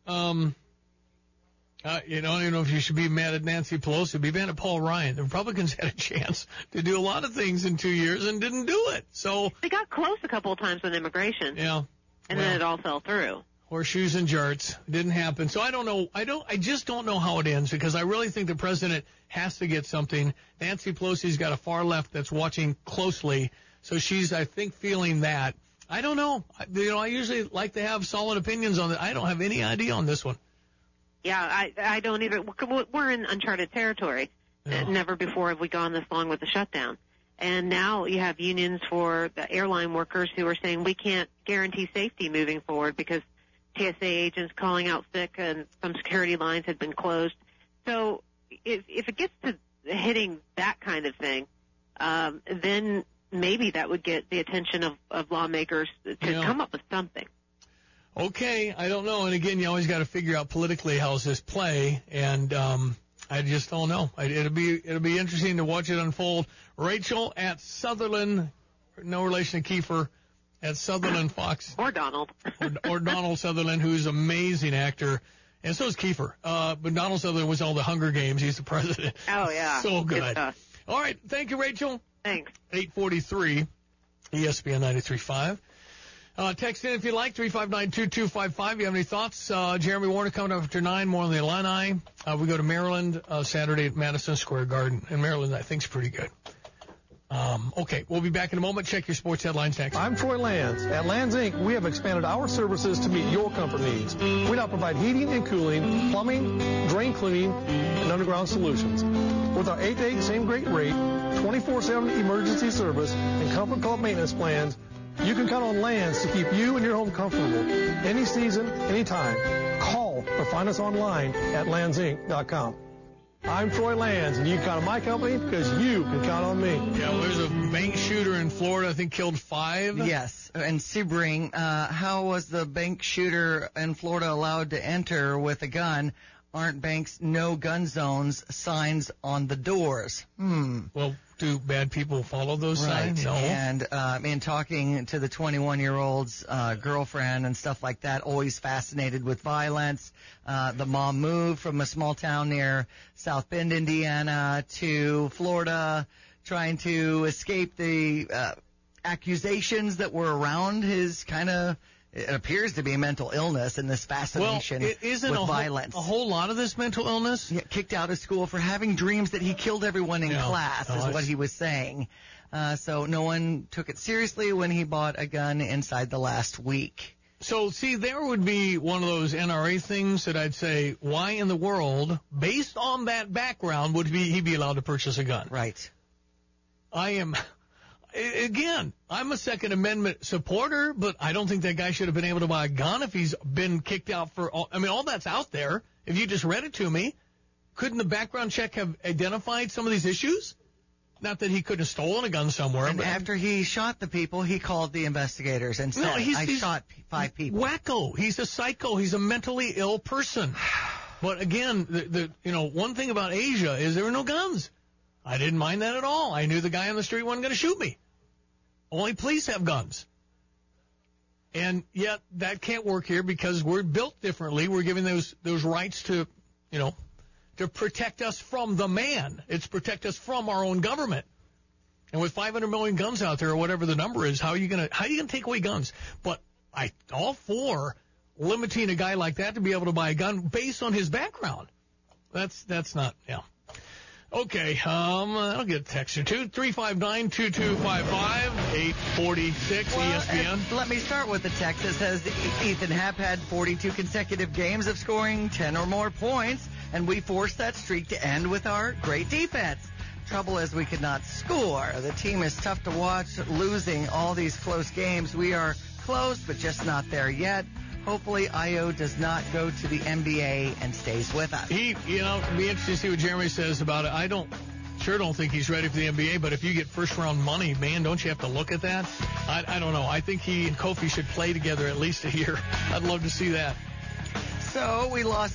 [SPEAKER 1] I don't even know if you should be mad at Nancy Pelosi. Be mad at Paul Ryan. The Republicans had a chance to do a lot of things in 2 years and didn't do it. So
[SPEAKER 5] they got close a couple of times with immigration.
[SPEAKER 1] Yeah.
[SPEAKER 5] And then it all fell through.
[SPEAKER 1] Horseshoes and jarts. Didn't happen. So I don't know. I just don't know how it ends because I really think the president has to get something. Nancy Pelosi's got a far left that's watching closely. So she's, I think, feeling that. I don't know. I usually like to have solid opinions on it. I don't have any idea on this one.
[SPEAKER 5] Yeah, I don't either. We're in uncharted territory. Yeah. Never before have we gone this long with the shutdown. And now you have unions for the airline workers who are saying we can't guarantee safety moving forward because TSA agents calling out sick and some security lines had been closed. So if it gets to hitting that kind of thing, then maybe that would get the attention of lawmakers to come up with something.
[SPEAKER 1] Okay, I don't know. And again, you always got to figure out politically how's this play, and I just don't know. It'll be interesting to watch it unfold. Rachel at Sutherland, no relation to Kiefer, at Sutherland Fox.
[SPEAKER 5] Or Donald.
[SPEAKER 1] or Donald Sutherland, who's an amazing actor. And so is Kiefer. But Donald Sutherland was all the Hunger Games. He's the president.
[SPEAKER 5] Oh, yeah.
[SPEAKER 1] So good. All right. Thank you, Rachel.
[SPEAKER 5] Thanks.
[SPEAKER 1] 843, ESPN 93.5. Text in if you like, 359-2255. You have any thoughts? Jeremy Warner coming up after 9, more on the Illini. We go to Maryland Saturday at Madison Square Garden. And Maryland, I think, is pretty good. Okay, we'll be back in a moment. Check your sports headlines next.
[SPEAKER 6] I'm Troy Lands. At Lands, Inc., we have expanded our services to meet your comfort needs. We now provide heating and cooling, plumbing, drain cleaning, and underground solutions. With our 8-to-8 same great rate, 24/7 emergency service, and Comfort Club maintenance plans, you can count on Lands to keep you and your home comfortable. Any season, anytime. Call or find us online at landsinc.com. I'm Troy Lands, and you can count on my company because you can count on me.
[SPEAKER 1] Yeah, well, there's a bank shooter in Florida, I think killed 5.
[SPEAKER 11] Yes, and Sebring, how was the bank shooter in Florida allowed to enter with a gun? Aren't banks no gun zones signs on the doors?
[SPEAKER 1] Well, do bad people follow those signs? No.
[SPEAKER 11] And in talking to the 21-year-old's girlfriend and stuff like that, always fascinated with violence. The mom moved from a small town near South Bend, Indiana, to Florida, trying to escape the accusations that were around his kind of, it appears to be mental illness and this fascination with violence.
[SPEAKER 1] A whole lot of this mental illness?
[SPEAKER 11] Yeah, kicked out of school for having dreams that he killed everyone in class is what he was saying. So no one took it seriously when he bought a gun inside the last week.
[SPEAKER 1] So, see, there would be one of those NRA things that I'd say, why in the world, based on that background, would he be allowed to purchase a gun?
[SPEAKER 11] Right.
[SPEAKER 1] Again, I'm a Second Amendment supporter, but I don't think that guy should have been able to buy a gun if he's been kicked out for all that's out there. If you just read it to me, couldn't the background check have identified some of these issues? Not that he couldn't have stolen a gun somewhere.
[SPEAKER 11] And after he shot the people, he called the investigators and said, I shot 5 people.
[SPEAKER 1] Wacko. He's a psycho. He's a mentally ill person. But again, one thing about Asia is there were no guns. I didn't mind that at all. I knew the guy on the street wasn't going to shoot me. Only police have guns. And yet that can't work here because we're built differently. We're giving those rights to, to protect us from the man. It's protect us from our own government. And with 500 million guns out there, or whatever the number is, how are you gonna take away guns? But all for limiting a guy like that to be able to buy a gun based on his background. That's not, yeah. Okay, I'll get a text or two. 359-2255, 846 ESPN.
[SPEAKER 11] Let me start with the text that says Ethan Happ had 42 consecutive games of scoring 10 or more points, and we forced that streak to end with our great defense. Trouble is we could not score. The team is tough to watch, losing all these close games. We are close, but just not there yet. Hopefully, Io does not go to the NBA and stays with us.
[SPEAKER 1] It'd be interesting to see what Jeremy says about it. I don't think he's ready for the NBA, but if you get first-round money, man, don't you have to look at that? I don't know. I think he and Kofi should play together at least a year. I'd love to see that.
[SPEAKER 11] So we lost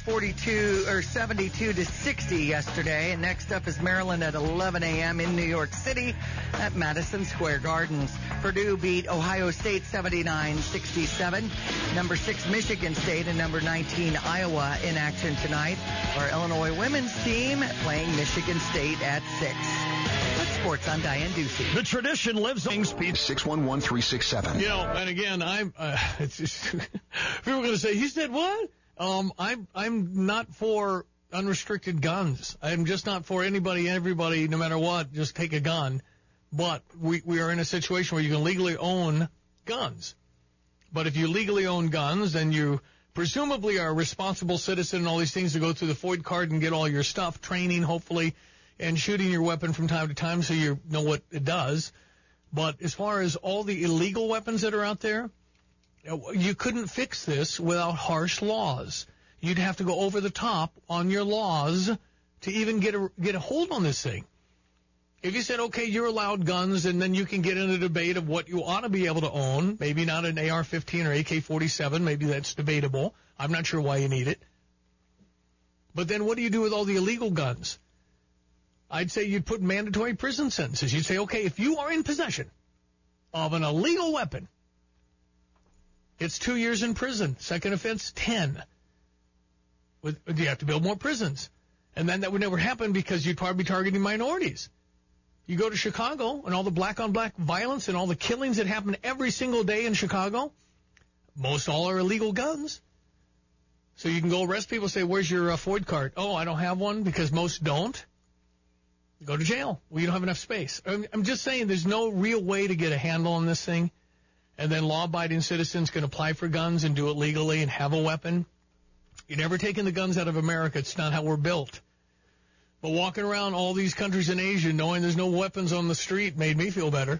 [SPEAKER 11] 72 to 60 yesterday, and next up is Maryland at 11 a.m. in New York City at Madison Square Gardens. Purdue beat Ohio State 79-67. Number 6 Michigan State and number 19 Iowa in action tonight. Our Illinois women's team playing Michigan State at 6. That's sports. I'm Diane Ducey.
[SPEAKER 14] The tradition lives on speed 611-367.
[SPEAKER 1] And again, it's just people are going to say, he said what? I'm not for unrestricted guns. I'm just not for everybody, no matter what, just take a gun. But we are in a situation where you can legally own guns. But if you legally own guns, then you presumably are a responsible citizen and all these things to go through the FOID card and get all your stuff, training, hopefully, and shooting your weapon from time to time so you know what it does. But as far as all the illegal weapons that are out there, you couldn't fix this without harsh laws. You'd have to go over the top on your laws to even get a hold on this thing. If you said, okay, you're allowed guns, and then you can get in a debate of what you ought to be able to own, maybe not an AR-15 or AK-47, maybe that's debatable. I'm not sure why you need it. But then what do you do with all the illegal guns? I'd say you'd put mandatory prison sentences. You'd say, okay, if you are in possession of an illegal weapon, it's 2 years in prison. Second offense, 10. You have to build more prisons. And then that would never happen because you'd probably be targeting minorities. You go to Chicago and all the black-on-black violence and all the killings that happen every single day in Chicago, most all are illegal guns. So you can go arrest people and say, where's your FOID card? Oh, I don't have one because most don't. You go to jail. Well, you don't have enough space. I'm just saying there's no real way to get a handle on this thing. And then law-abiding citizens can apply for guns and do it legally and have a weapon. You're never taking the guns out of America. It's not how we're built. But walking around all these countries in Asia knowing there's no weapons on the street made me feel better.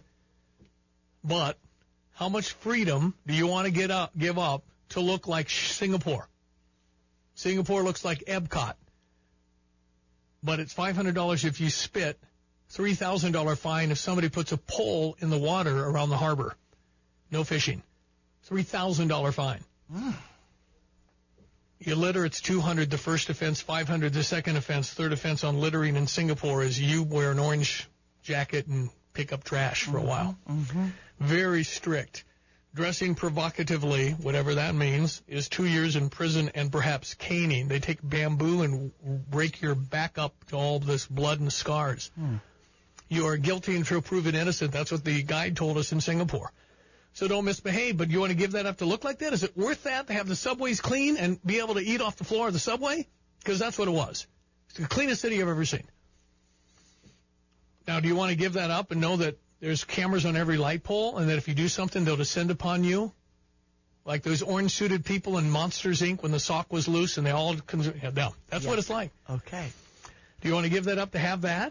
[SPEAKER 1] But how much freedom do you want to give up to look like Singapore? Singapore looks like Epcot. But it's $500 if you spit, $3,000 fine if somebody puts a pole in the water around the harbor. No fishing. $3,000 fine. You litter, it's $200 the first offense, $500 the second offense. Third offense on littering in Singapore is you wear an orange jacket and pick up trash for a while. Very strict. Dressing provocatively, whatever that means, is 2 years in prison and perhaps caning. They take bamboo and break your back up to all this blood and scars. You are guilty until proven innocent. That's what the guide told us in Singapore. So don't misbehave, but you want to give that up to look like that? Is it worth that to have the subways clean and be able to eat off the floor of the subway? Because that's what it was. It's the cleanest city I've ever seen. Now, do you want to give that up and know that there's cameras on every light pole and that if you do something, they'll descend upon you? Like those orange-suited people in Monsters, Inc. when the sock was loose and they all... No, that's what it's like.
[SPEAKER 11] Okay.
[SPEAKER 1] Do you want to give that up to have that?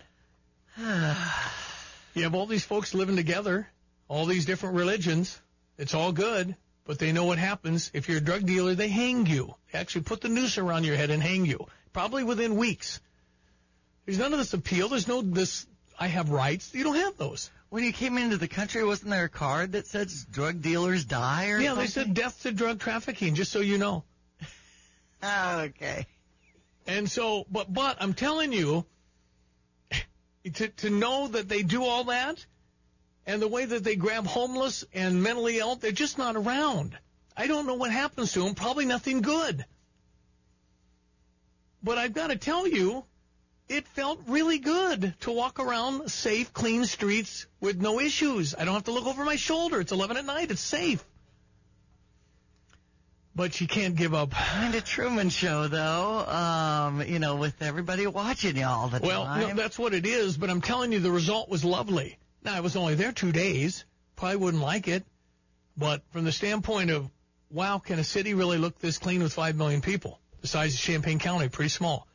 [SPEAKER 1] You have all these folks living together. All these different religions, it's all good, but they know what happens. If you're a drug dealer, they hang you. They actually put the noose around your head and hang you, probably within weeks. There's none of this appeal. There's no this, I have rights. You don't have those.
[SPEAKER 11] When you came into the country, wasn't there a card that says drug dealers die or something?
[SPEAKER 1] They said death to drug trafficking, just so you know.
[SPEAKER 11] Oh, okay.
[SPEAKER 1] And so, but I'm telling you, to know that they do all that, and the way that they grab homeless and mentally ill, they're just not around. I don't know what happens to them. Probably nothing good. But I've got to tell you, it felt really good to walk around safe, clean streets with no issues. I don't have to look over my shoulder. It's 11 at night. It's safe. But you can't give up.
[SPEAKER 11] Kind of Truman Show, though, with everybody watching you all the time.
[SPEAKER 1] Well, that's what it is, but I'm telling you, the result was lovely. Now, I was only there 2 days. Probably wouldn't like it. But from the standpoint of, wow, can a city really look this clean with 5 million people? The size of Champaign County, pretty small.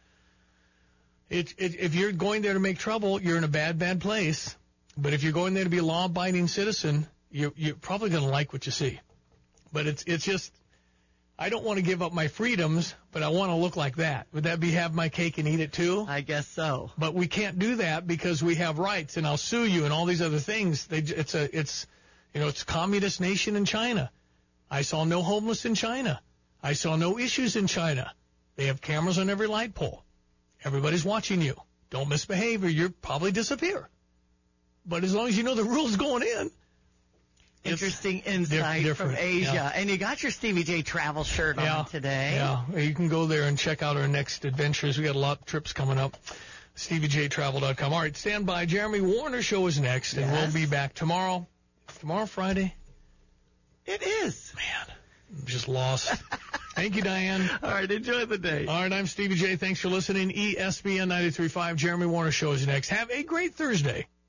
[SPEAKER 1] If you're going there to make trouble, you're in a bad, bad place. But if you're going there to be a law-abiding citizen, you're probably going to like what you see. But it's just, I don't want to give up my freedoms, but I want to look like that. Would that be have my cake and eat it too?
[SPEAKER 11] I guess so.
[SPEAKER 1] But we can't do that because we have rights, and I'll sue you and all these other things. It's a communist nation in China. I saw no homeless in China. I saw no issues in China. They have cameras on every light pole. Everybody's watching you. Don't misbehave or you'll probably disappear. But as long as you know the rules going in.
[SPEAKER 11] Interesting insight from Asia.
[SPEAKER 1] Yeah.
[SPEAKER 11] And you got your Stevie J travel shirt on today.
[SPEAKER 1] Yeah, you can go there and check out our next adventures. We got a lot of trips coming up. StevieJTravel.com. All right, stand by. Jeremy Warner Show is next, and we'll be back tomorrow. Tomorrow, Friday?
[SPEAKER 11] It is.
[SPEAKER 1] Man, I'm just lost. Thank you, Diane.
[SPEAKER 11] All right, enjoy the day.
[SPEAKER 1] All right, I'm Stevie J. Thanks for listening. ESPN 93.5, Jeremy Warner Show is next. Have a great Thursday.